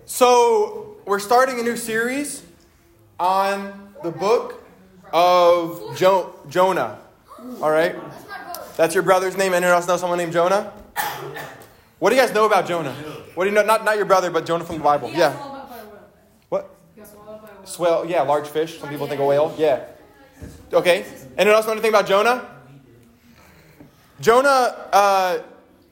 So we're starting a new series on the book of Jonah. All right? That's your brother's name. Anyone else know someone named Jonah? What do you guys know about Jonah? What do you know? Not your brother, but Jonah from the Bible. Yeah. What? Swell. Yeah, large fish. Some people think a whale. Yeah. Okay. Anyone else know anything about Jonah? Jonah.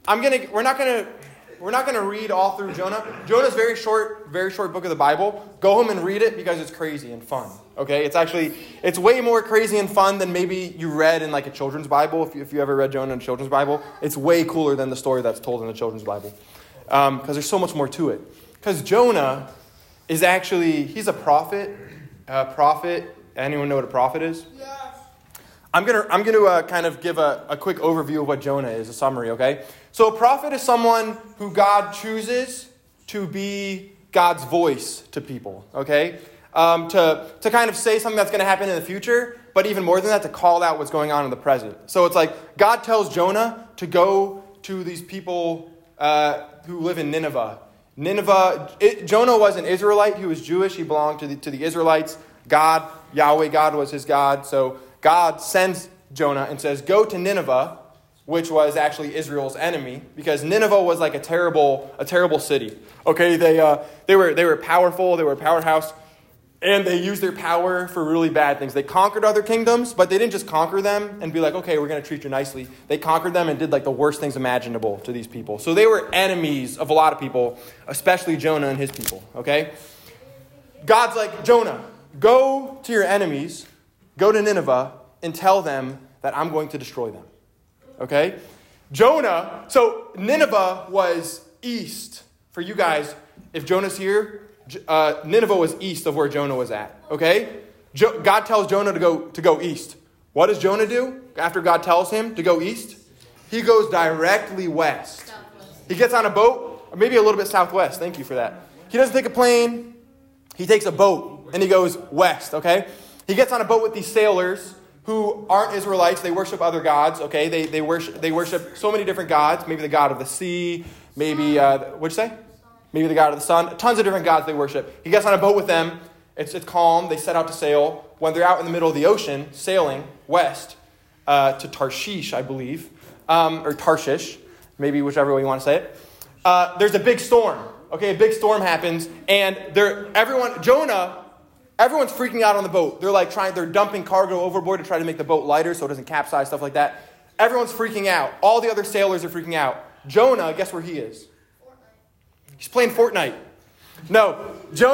We're not gonna read all through Jonah. Jonah's very short book of the Bible. Go home and read it because it's crazy and fun. Okay, it's way more crazy and fun than maybe you read in like a children's Bible. If you ever read Jonah in a children's Bible, it's way cooler than the story that's told in the children's Bible because there's so much more to it. Because Jonah is he's a prophet. Anyone know what a prophet is? Yes. I'm gonna kind of give a quick overview of what Jonah is, a summary. Okay. So a prophet is someone who God chooses to be God's voice to people, okay? To kind of say something that's going to happen in the future, but even more than that, to call out what's going on in the present. So it's like God tells Jonah to go to these people who live in Nineveh. Jonah was an Israelite. He was Jewish. He belonged to the Israelites. Yahweh, God was his God. So God sends Jonah and says, go to Nineveh, which was actually Israel's enemy, because Nineveh was like a terrible city. Okay, they were powerful, they were a powerhouse, and they used their power for really bad things. They conquered other kingdoms, but they didn't just conquer them and be like, okay, we're going to treat you nicely. They conquered them and did like the worst things imaginable to these people. So they were enemies of a lot of people, especially Jonah and his people. Okay, God's like, Jonah, go to your enemies, go to Nineveh, and tell them that I'm going to destroy them. Okay? Jonah, so Nineveh was east. For you guys, if Jonah's here, Nineveh was east of where Jonah was at. Okay? God tells Jonah to go east. What does Jonah do after God tells him to go east? He goes directly west. He gets on a boat, or maybe a little bit southwest. Thank you for that. He doesn't take a plane. He takes a boat, and he goes west. Okay? He gets on a boat with these sailors who aren't Israelites. They worship other gods, okay? They worship so many different gods. Maybe the god of the sea, maybe, what'd you say? Maybe the god of the sun. Tons of different gods they worship. He gets on a boat with them. It's calm. They set out to sail. When they're out in the middle of the ocean, sailing west to Tarshish, I believe, or Tarshish, maybe whichever way you want to say it, there's a big storm, okay? A big storm happens, and everyone's freaking out on the boat. They're dumping cargo overboard to try to make the boat lighter so it doesn't capsize, stuff like that. Everyone's freaking out. All the other sailors are freaking out. Jonah, guess where he is? Fortnite. He's playing Fortnite. No,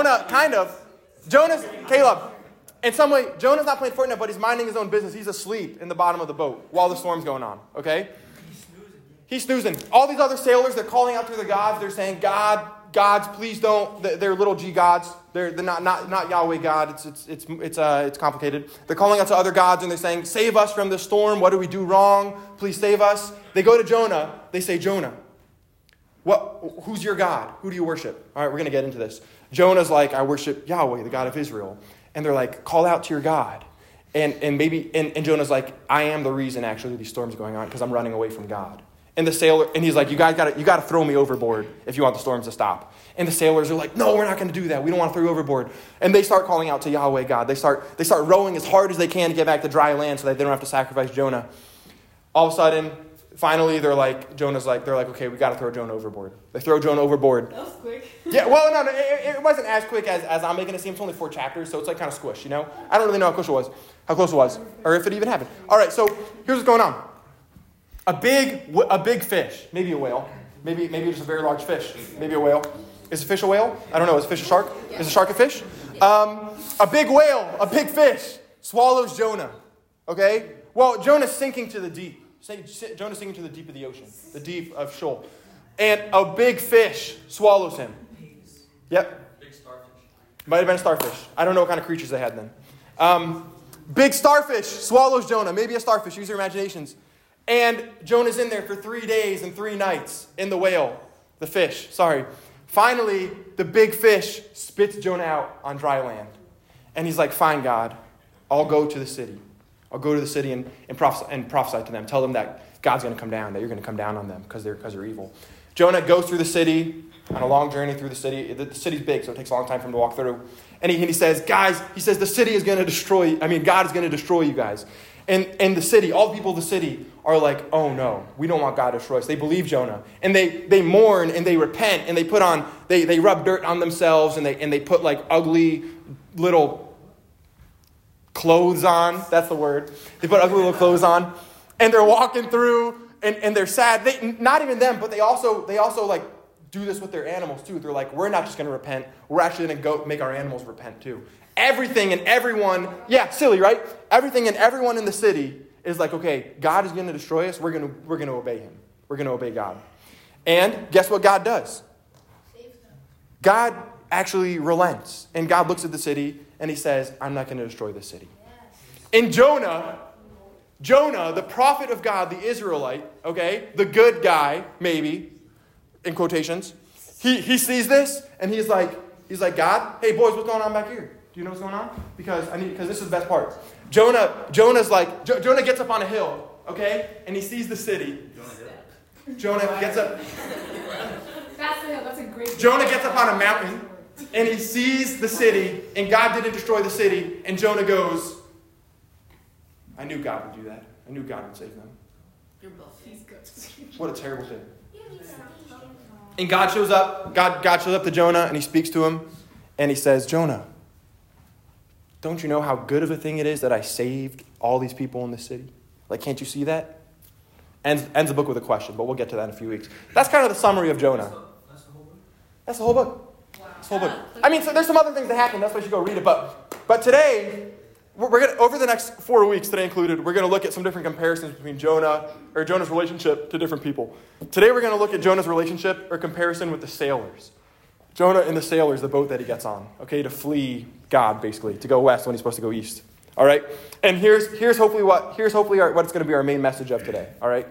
Caleb. In some way, Jonah's not playing Fortnite, but he's minding his own business. He's asleep in the bottom of the boat while the storm's going on, okay? He's snoozing. All these other sailors, they're calling out to their gods. They're saying, gods, please don't. They're little g gods. They're not Yahweh God. It's complicated. They're calling out to other gods and they're saying, save us from this storm. What do we do wrong? Please save us. They go to Jonah. They say, Jonah, who's your God? Who do you worship? All right, we're going to get into this. Jonah's like, I worship Yahweh, the God of Israel. And they're like, call out to your God. And Jonah's like, I am the reason actually these storms are going on because I'm running away from God. And he's like, you guys got to throw me overboard if you want the storms to stop. And the sailors are like, no, we're not going to do that. We don't want to throw you overboard. And they start calling out to Yahweh God. They start rowing as hard as they can to get back to dry land so that they don't have to sacrifice Jonah. All of a sudden, finally, they're like, okay, we got to throw Jonah overboard. They throw Jonah overboard. That was quick. Yeah, well, no, it wasn't as quick as I'm making it seem. It's only 4 chapters, so it's like kind of squish, you know? I don't really know how close it was, or if it even happened. All right, so here's what's going on. A big fish, maybe a whale, maybe just a very large fish, maybe a whale. Is a fish a whale? I don't know. Is a fish a shark? Is a shark a fish? A big whale, a big fish, swallows Jonah. Okay? Well, Jonah's sinking to the deep. Jonah's sinking to the deep of the ocean, the deep of Sheol. And a big fish swallows him. Yep. Big starfish. Might have been a starfish. I don't know what kind of creatures they had then. Big starfish swallows Jonah. Maybe a starfish. Use your imaginations. And Jonah's in there for 3 days and 3 nights in the fish. Finally, the big fish spits Jonah out on dry land. And he's like, fine, God, I'll go to the city. I'll go to the city and prophesy to them. Tell them that God's going to come down, that you're going to come down on them because they're evil. Jonah goes through the city. on a long journey through the city. The city's big, so it takes a long time for him to walk through. And he says, guys, the city is going to God is going to destroy you guys. And the city, all the people of the city are like, oh no, we don't want God to destroy us. They believe Jonah. And they mourn and they repent and they rub dirt on themselves and they put like ugly little clothes on. That's the word. They put ugly little clothes on. And they're walking through and they're sad. Not even them, but they also like do this with their animals too. They're like, we're not just going to repent. We're actually going to go make our animals repent too. Everything and everyone, silly, right? Everything and everyone in the city is like, okay, God is going to destroy us. We're going to obey him. We're going to obey God. And guess what God does? God actually relents. And God looks at the city and he says, I'm not going to destroy this city. And Jonah, the prophet of God, the Israelite, okay, the good guy, maybe, in quotations, he sees this and he's like, God, hey boys, what's going on back here? Do you know what's going on? Because this is the best part. Jonah gets up on a hill, okay, and he sees the city. Jonah gets up. That's the hill. That's a great. Jonah gets up on a mountain and he sees the city, and God didn't destroy the city. And Jonah goes, I knew God would do that. I knew God would save them. You're both. He's good. What a terrible thing. And God shows up. God shows up to Jonah and he speaks to him, and he says, Jonah, don't you know how good of a thing it is that I saved all these people in this city? Like, can't you see that? Ends the book with a question, but we'll get to that in a few weeks. That's kind of the summary of Jonah. That's the whole book. Wow. That's the whole book. I mean, so there's some other things that happen. That's why you should go read it. But today, we're gonna, over the next 4 weeks, today included, we're going to look at some different comparisons between Jonah's relationship to different people. Today, we're going to look at Jonah's relationship or comparison with the sailors. Jonah and the sailors, the boat that he gets on, okay, to flee God, basically, to go west when he's supposed to go east. All right? And here's hopefully what's going to be our main message of today. All right?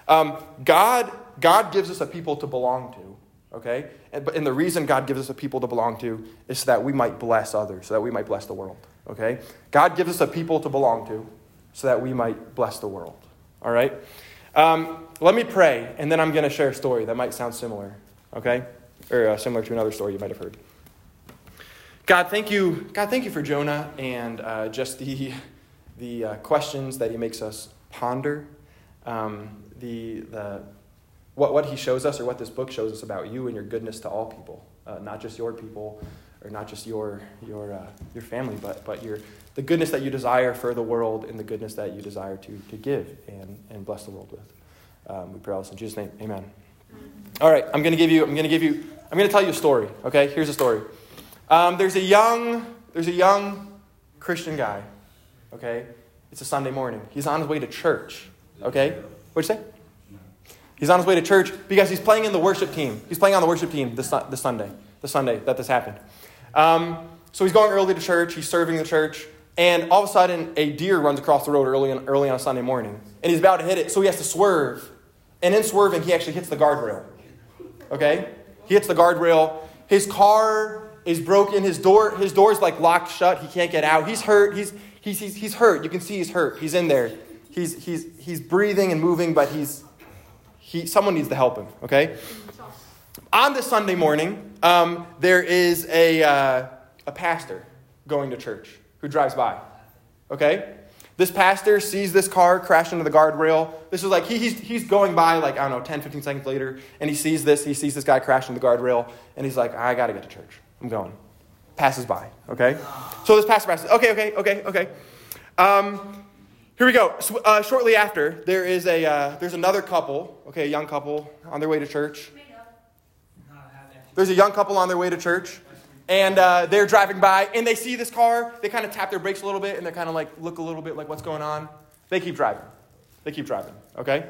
God gives us a people to belong to, okay? And the reason God gives us a people to belong to is so that we might bless others, so that we might bless the world, okay? God gives us a people to belong to so that we might bless the world. All right? Let me pray, and then I'm going to share a story that might sound similar, okay? Or similar to another story you might have heard. God, thank you for Jonah and just the questions that he makes us ponder. What he shows us, or what this book shows us about you and your goodness to all people, not just your people, or not just your family, but the goodness that you desire for the world and the goodness that you desire to give and bless the world with. We pray all this in Jesus' name. Amen. All right, I'm going to tell you a story. Okay, here's a story. There's a young Christian guy. Okay, it's a Sunday morning. He's on his way to church. Okay, what'd you say? He's on his way to church because he's playing in the worship team. He's playing on the worship team this Sunday that this happened. So he's going early to church. He's serving the church, and all of a sudden, a deer runs across the road early on a Sunday morning, and he's about to hit it. So he has to swerve, and in swerving, he actually hits the guardrail. Okay, he hits the guardrail. His car is broken. His door's like locked shut. He can't get out. He's hurt. He's hurt. You can see he's hurt. He's in there. He's breathing and moving, but someone needs to help him. Okay. On this Sunday morning, there is a pastor going to church who drives by. Okay. This pastor sees this car crash into the guardrail. This is like, he's going by, like, I don't know, 10, 15 seconds later, and he sees this guy crash into the guardrail, and he's like, I got to get to church. I'm going. Passes by, okay? So this pastor passes, okay. Here we go. So, shortly after, there's another couple, okay, a young couple on their way to church. There's a young couple on their way to church. And they're driving by, and they see this car. They kind of tap their brakes a little bit, and they're kind of like, look a little bit like, what's going on? They keep driving, okay?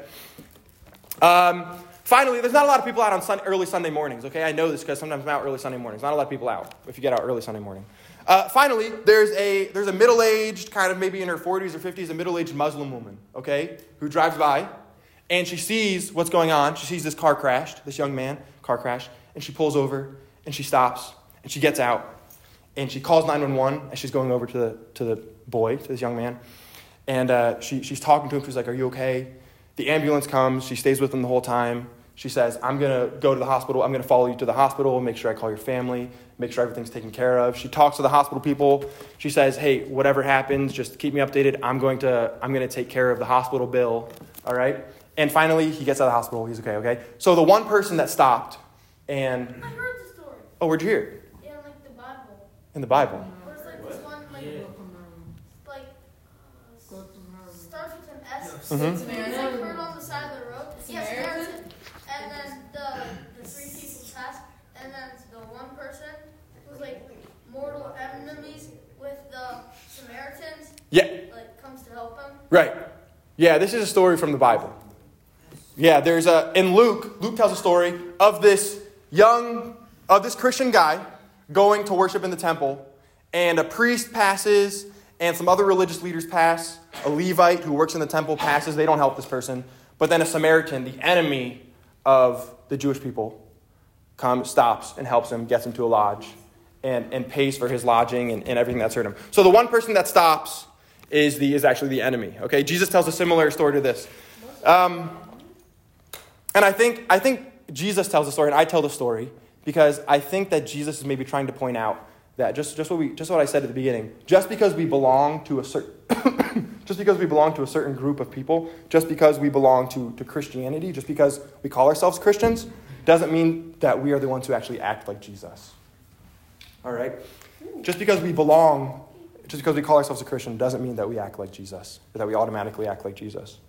Finally, there's not a lot of people out on early Sunday mornings, okay? I know this because sometimes I'm out early Sunday mornings. Not a lot of people out if you get out early Sunday morning. Finally, there's a middle-aged, kind of maybe in her 40s or 50s, a middle-aged Muslim woman, okay, who drives by, and she sees what's going on. She sees this car crashed, this young man, car crashed, and she pulls over, and she stops. And she gets out, and she calls 911 as she's going over to the boy, to this young man. And she's talking to him. She's like, are you okay? The ambulance comes. She stays with him the whole time. She says, I'm going to go to the hospital. I'm going to follow you to the hospital, make sure I call your family, make sure everything's taken care of. She talks to the hospital people. She says, hey, whatever happens, just keep me updated. I'm going to take care of the hospital bill, all right? And finally, he gets out of the hospital. He's okay? So the one person that stopped and... I heard the story. Oh, where'd you hear it? Yeah, like the Bible. In the Bible. Where's like this one, starts with an S. Mm-hmm. It's like heard on the side of the road. Yes, Samaritan. And then the three people pass, and then the one person who's like mortal enemies with the Samaritans. Yeah. Like comes to help him. Right. Yeah, this is a story from the Bible. Yeah, in Luke tells a story of this Christian guy going to worship in the temple, and a priest passes, and some other religious leaders pass. A Levite who works in the temple passes. They don't help this person. But then a Samaritan, the enemy of the Jewish people, stops and helps him, gets him to a lodge, and pays for his lodging and everything that's hurt him. So the one person that stops is actually the enemy. Okay, Jesus tells a similar story to this. And I think Jesus tells the story, and I tell the story, because I think that Jesus is maybe trying to point out that just what I said at the beginning. Just because we belong to a certain group of people, just because we belong to Christianity, just because we call ourselves Christians, doesn't mean that we are the ones who actually act like Jesus. All right? Just because we call ourselves a Christian doesn't mean that we act like Jesus, or that we automatically act like Jesus.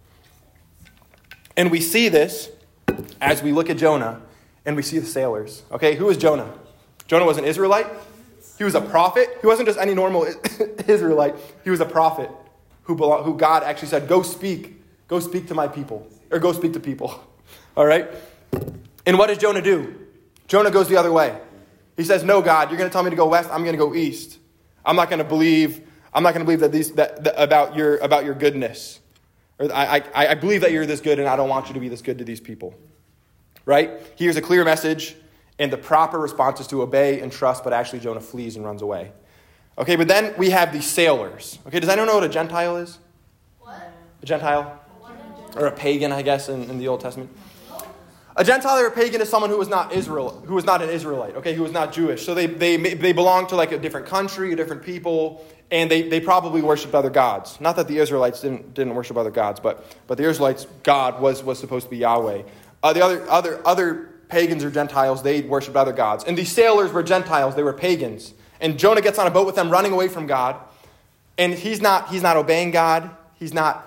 And we see this as we look at Jonah and we see the sailors. Okay, who is Jonah? Jonah was an Israelite. He was a prophet. He wasn't just any normal Israelite. He was a prophet who God actually said, go speak to my people, or go speak to people. All right? And what does Jonah do? Jonah goes the other way. He says, no, God, you're going to tell me to go west. I'm going to go east. I'm not going to believe that about your goodness. Or I believe that you're this good, and I don't want you to be this good to these people. Right? He hears a clear message, and the proper response is to obey and trust, but actually Jonah flees and runs away. Okay, but then we have these sailors. Okay, does anyone know what a Gentile is? What? A Gentile? Or a pagan, I guess, in the Old Testament. A Gentile or a pagan is someone who was not an Israelite, okay, who was not Jewish. So they belong to like a different country, a different people, and they probably worshiped other gods. Not that the Israelites didn't worship other gods, but the Israelites' God was supposed to be Yahweh. The other pagans or Gentiles, they worshiped other gods. And these sailors were Gentiles, they were pagans. And Jonah gets on a boat with them, running away from God. And he's not obeying God. He's not,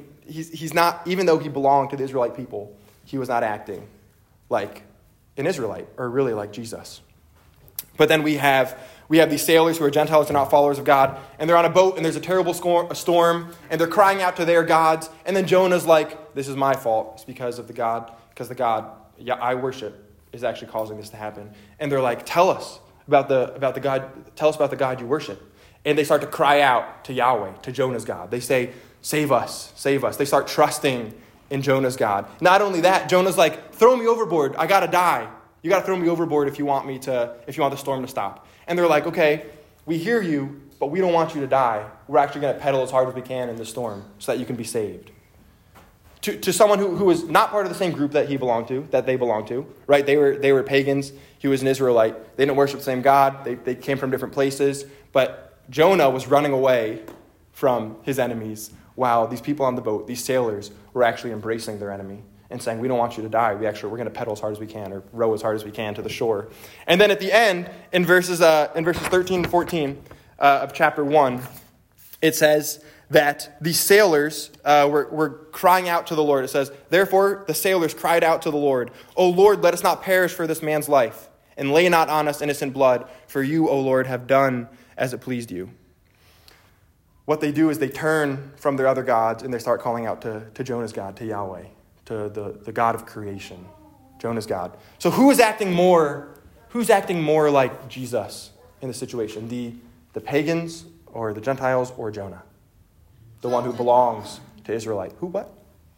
even though he belonged to the Israelite people, he was not acting like an Israelite, or really like Jesus. But then we have these sailors who are Gentiles and not followers of God, and they're on a boat, and there's a terrible storm, and they're crying out to their gods, and then Jonah's like, this is my fault. It's because the God I worship is actually causing this to happen. And they're like, tell us about the God you worship. And they start to cry out to Yahweh, to Jonah's God. They say, save us, save us. They start trusting in Jonah's God. Not only that, Jonah's like, throw me overboard. I gotta die. You gotta throw me overboard if you want the storm to stop. And they're like, okay, we hear you, but we don't want you to die. We're actually gonna pedal as hard as we can in the storm so that you can be saved. To someone who was not part of the same group that they belonged to, right? They were pagans. He was an Israelite. They didn't worship the same God. They came from different places. But Jonah was running away from his enemies, while these people on the boat, these sailors, were actually embracing their enemy and saying, we don't want you to die. We're going to pedal as hard as we can, or row as hard as we can to the shore. And then at the end, in verses 13 and 14 of chapter 1, it says that the sailors were crying out to the Lord. It says, therefore the sailors cried out to the Lord, O Lord, let us not perish for this man's life, and lay not on us innocent blood, for you, O Lord, have done as it pleased you. What they do is they turn from their other gods, and they start calling out to Jonah's God, to Yahweh, to the God of creation, Jonah's God. So who's acting more like Jesus in the situation? The pagans, or the Gentiles, or Jonah? The one who belongs to Israelite. Who, what?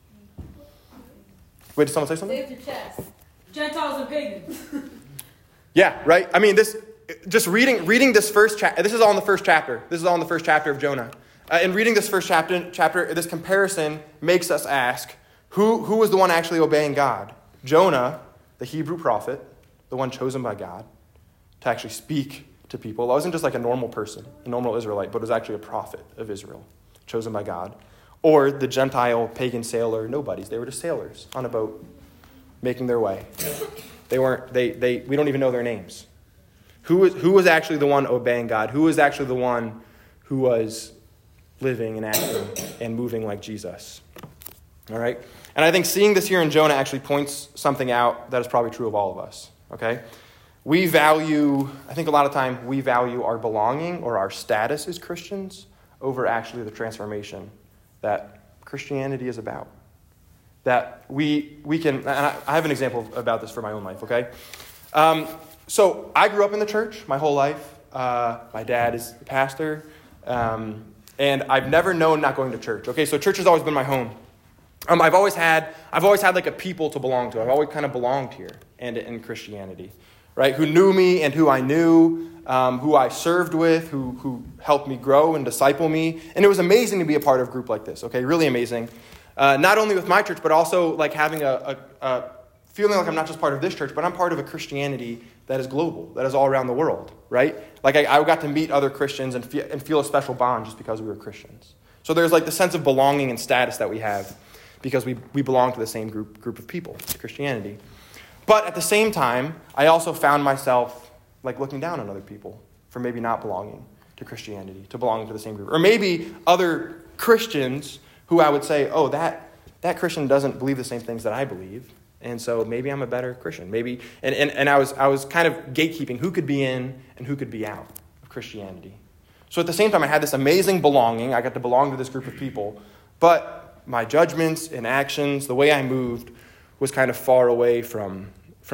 Wait, did someone say something? Save your chest. Gentiles and pagans. Yeah, right? I mean, just reading this first chapter, this is all in the first chapter. This is all in the first chapter of Jonah. And reading this first chapter, this comparison makes us ask, who was the one actually obeying God? Jonah, the Hebrew prophet, the one chosen by God to actually speak to people, wasn't just like a normal person, a normal Israelite, but was actually a prophet of Israel, chosen by God. Or the Gentile pagan sailor nobodies. They were just sailors on a boat making their way. We don't even know their names. Who was actually the one obeying God? Who was actually the one who was living and acting and moving like Jesus? All right? And I think seeing this here in Jonah actually points something out that is probably true of all of us. Okay? I think a lot of time we value our belonging or our status as Christians over actually the transformation that Christianity is about. That we can, and I have an example about this for my own life, okay? So I grew up in the church my whole life. My dad is a pastor, and I've never known not going to church, okay? So church has always been my home. I've always had like a people to belong to. I've always kind of belonged here and in Christianity, right? Who knew me and who I knew, who I served with, who helped me grow and disciple me. And it was amazing to be a part of a group like this, okay? Really amazing. Not only with my church, but also like having a feeling like I'm not just part of this church, but I'm part of a Christianity that is global, that is all around the world, right? Like I got to meet other Christians and feel a special bond just because we were Christians. So there's like the sense of belonging and status that we have because we belong to the same group of people, Christianity. But at the same time, I also found myself like looking down on other people for maybe not belonging to Christianity, to belonging to the same group. Or maybe other Christians who I would say, oh, that Christian doesn't believe the same things that I believe, and so maybe I'm a better Christian. Maybe, and I was kind of gatekeeping who could be in and who could be out of Christianity. So at the same time, I had this amazing belonging. I got to belong to this group of people, but my judgments and actions, the way I moved, was kind of far away from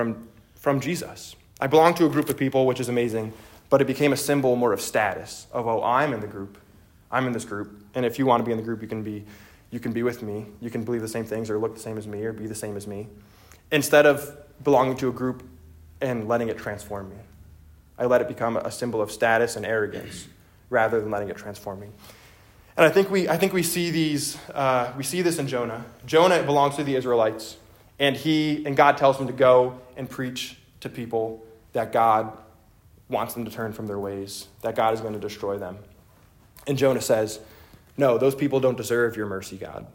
Jesus. I belonged to a group of people, which is amazing, but it became a symbol more of status, of, oh, I'm in the group. I'm in this group, and if you want to be in the group, you can be with me. You can believe the same things or look the same as me or be the same as me. Instead of belonging to a group and letting it transform me. I let it become a symbol of status and arrogance rather than letting it transform me. And I think we see this in Jonah. Jonah belongs to the Israelites, and God tells him to go and preach to people that God wants them to turn from their ways, that God is going to destroy them. And Jonah says, no, those people don't deserve your mercy, God.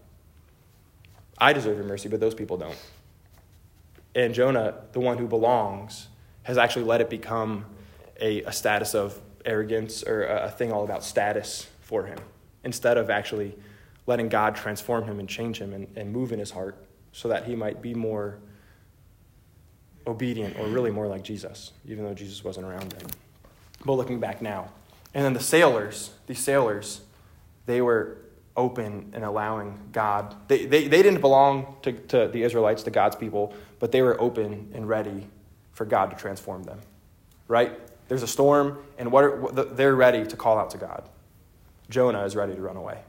I deserve your mercy, but those people don't. And Jonah, the one who belongs, has actually let it become a status of arrogance or a thing all about status for him, instead of actually letting God transform him and change him and move in his heart so that he might be more obedient or really more like Jesus, even though Jesus wasn't around then. But looking back now. And then these sailors, they were open and allowing God. They didn't belong to the Israelites, to God's people, but they were open and ready for God to transform them. Right? There's a storm, and they're ready to call out to God. Jonah is ready to run away.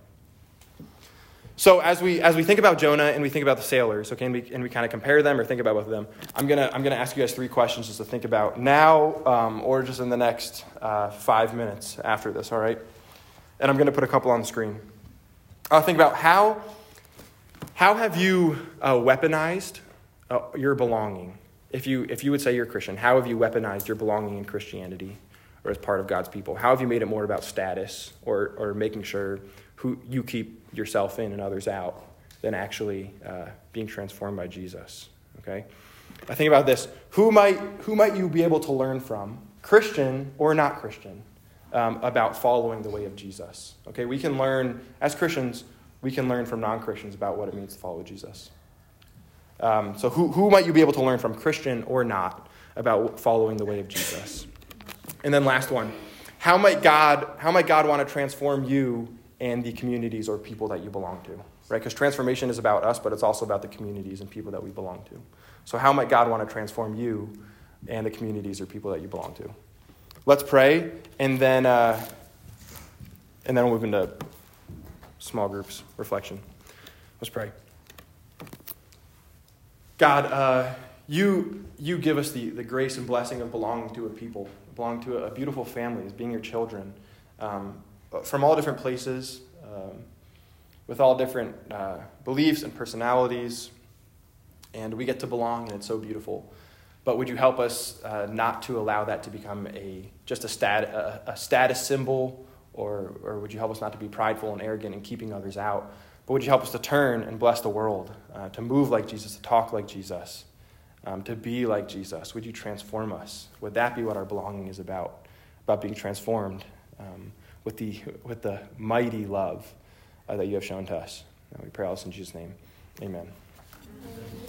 So as we think about Jonah and we think about the sailors, okay, and we kind of compare them or think about both of them, I'm gonna ask you guys 3 questions just to think about now, or just in the next 5 minutes after this. All right, and I'm gonna put a couple on the screen. Think about how have you weaponized your belonging? If you would say you're a Christian, how have you weaponized your belonging in Christianity or as part of God's people? How have you made it more about status or making sure who you keep yourself in and others out than actually being transformed by Jesus? Okay, I think about this. Who might you be able to learn from, Christian or not Christian, about following the way of Jesus? Okay, we can learn as Christians. We can learn from non-Christians about what it means to follow Jesus. So who might you be able to learn from, Christian or not, about following the way of Jesus? And then last one, how might God want to transform you and the communities or people that you belong to, right? Because transformation is about us, but it's also about the communities and people that we belong to. So how might God want to transform you and the communities or people that you belong to? Let's pray, and then we'll move into small groups reflection. Let's pray. God, you give us the grace and blessing of belonging to a people, belonging to a beautiful family, as being your children, from all different places, with all different beliefs and personalities. and we get to belong, and it's so beautiful. But would you help us not to allow that to become just a status symbol, or would you help us not to be prideful and arrogant and keeping others out? But would you help us to turn and bless the world, to move like Jesus, to talk like Jesus, to be like Jesus? Would you transform us? Would that be what our belonging is about being transformed with the mighty love that you have shown to us? We pray all this in Jesus' name. Amen.